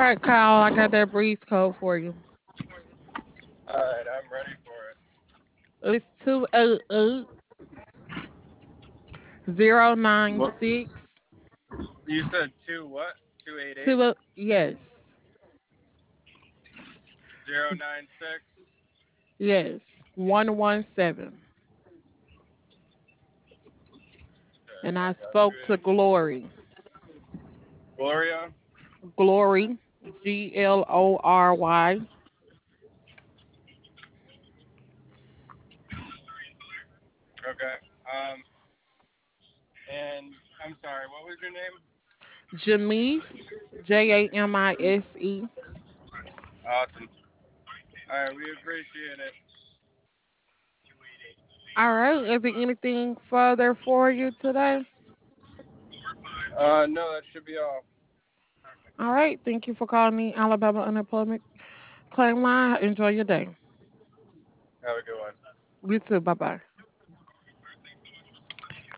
right, Kyle, I got that breeze code for you. All right, I'm ready for it. It's 288 What? 096 You said two what? 288 yes. 096. Yes. 117. Okay, And I I got spoke you to in. Glory. Gloria. Glory. Glory. Okay. And I'm sorry. What was your name? Jamise. Jamise. Awesome. All right, we appreciate it. All right. Is there anything further for you today? No, that should be all. All right. Thank you for calling me Alabama Unemployment Claim Line. Enjoy your day. Have a good one. You too. Bye bye.